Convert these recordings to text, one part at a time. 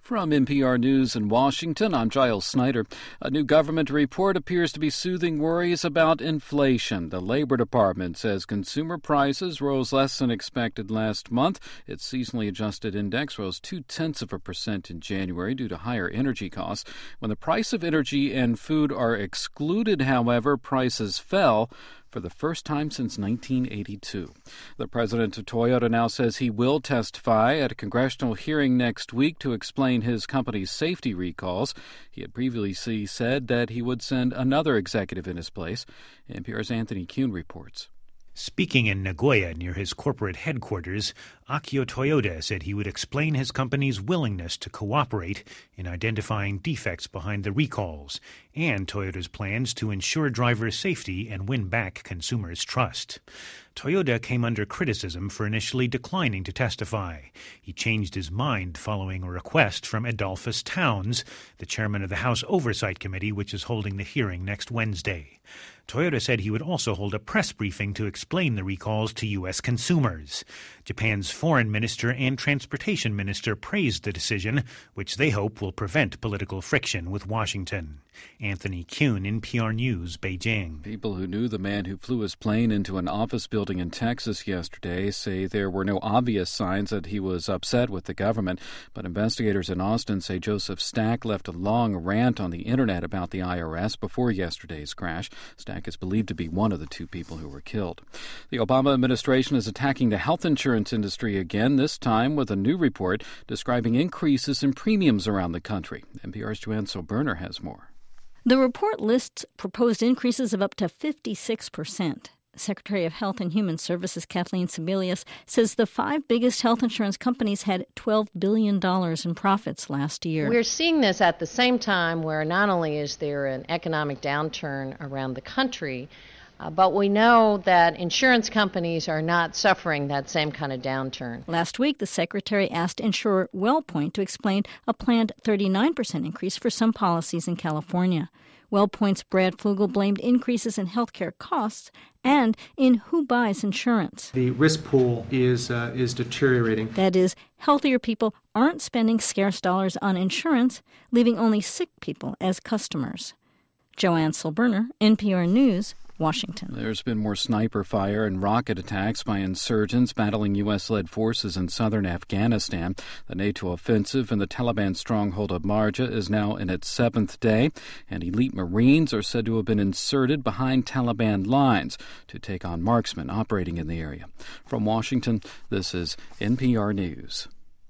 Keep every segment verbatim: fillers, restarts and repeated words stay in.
From N P R News in Washington, I'm Giles Snyder. A new government report appears to be soothing worries about inflation. The Labor Department says consumer prices rose less than expected last month. Its seasonally adjusted index rose two-tenths of a percent in January due to higher energy costs. When the price of energy and food are excluded, however, prices fell for the first time since nineteen eighty-two. The president of Toyota now says he will testify at a congressional hearing next week to explain his company's safety recalls. He had previously said that he would send another executive in his place. N P R's Anthony Kuhn reports. Speaking in Nagoya near his corporate headquarters, Akio Toyoda said he would explain his company's willingness to cooperate in identifying defects behind the recalls and Toyota's plans to ensure driver safety and win back consumers' trust. Toyoda came under criticism for initially declining to testify. He changed his mind following a request from Adolphus Towns, the chairman of the House Oversight Committee, which is holding the hearing next Wednesday. Toyoda said he would also hold a press briefing to explain the recalls to U S consumers. Japan's foreign minister and transportation minister praised the decision, which they hope will prevent political friction with Washington. Anthony Kuhn, N P R News, Beijing. People who knew the man who flew his plane into an office building in Texas yesterday say there were no obvious signs that he was upset with the government, but investigators in Austin say Joseph Stack left a long rant on the internet about the I R S before yesterday's crash. Stack is believed to be one of the two people who were killed. The Obama administration is attacking the health insurance industry again, this time with a new report describing increases in premiums around the country. N P R's Joanne Soberner has more. The report lists proposed increases of up to fifty-six percent. Secretary of Health and Human Services Kathleen Sebelius says the five biggest health insurance companies had twelve billion dollars in profits last year. We're seeing this at the same time where not only is there an economic downturn around the country, uh, but we know that insurance companies are not suffering that same kind of downturn. Last week, the secretary asked insurer WellPoint to explain a planned thirty-nine percent increase for some policies in California. WellPoint's Brad Flugel blamed increases in healthcare costs and in who buys insurance. The risk pool is uh, is deteriorating. That is, healthier people aren't spending scarce dollars on insurance, leaving only sick people as customers. Joanne Soberner, N P R News, Washington. There's been more sniper fire and rocket attacks by insurgents battling U S-led forces in southern Afghanistan. The NATO offensive in the Taliban stronghold of Marja is now in its seventh day, and elite Marines are said to have been inserted behind Taliban lines to take on marksmen operating in the area. From Washington, this is N P R News.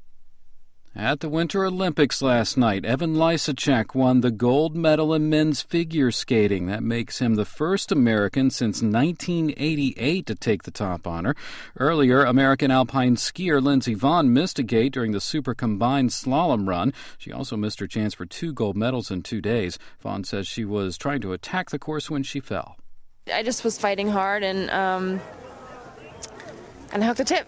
At the Winter Olympics last night, Evan Lysacek won the gold medal in men's figure skating. That makes him the first American since nineteen eighty-eight to take the top honor. Earlier, American alpine skier Lindsey Vonn missed a gate during the super combined slalom run. She also missed her chance for two gold medals in two days. Vonn says she was trying to attack the course when she fell. I just was fighting hard and um and I hooked the tip.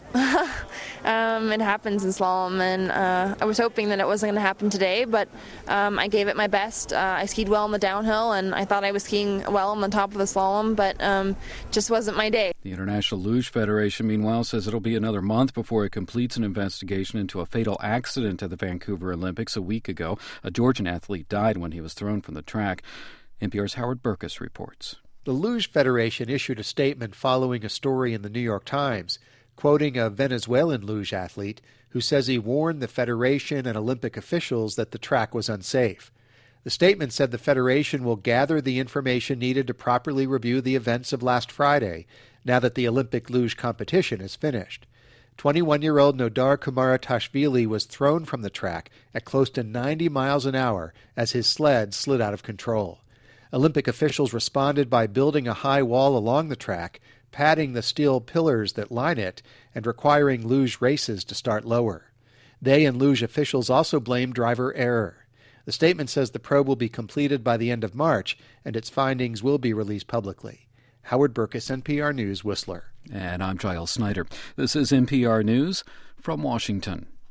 um, it happens in slalom, and uh, I was hoping that it wasn't going to happen today, but um, I gave it my best. Uh, I skied well on the downhill, and I thought I was skiing well on the top of the slalom, but um, just wasn't my day. The International Luge Federation, meanwhile, says it'll be another month before it completes an investigation into a fatal accident at the Vancouver Olympics a week ago. A Georgian athlete died when he was thrown from the track. N P R's Howard Burkus reports. The Luge Federation issued a statement following a story in the New York Times, quoting a Venezuelan luge athlete who says he warned the Federation and Olympic officials that the track was unsafe. The statement said the Federation will gather the information needed to properly review the events of last Friday, now that the Olympic luge competition is finished. twenty-one-year-old Nodar Kumaratashvili was thrown from the track at close to ninety miles an hour as his sled slid out of control. Olympic officials responded by building a high wall along the track, padding the steel pillars that line it, and requiring luge races to start lower. They and luge officials also blamed driver error. The statement says the probe will be completed by the end of March, and its findings will be released publicly. Howard Burkus, N P R News, Whistler. And I'm Giles Snyder. This is N P R News from Washington.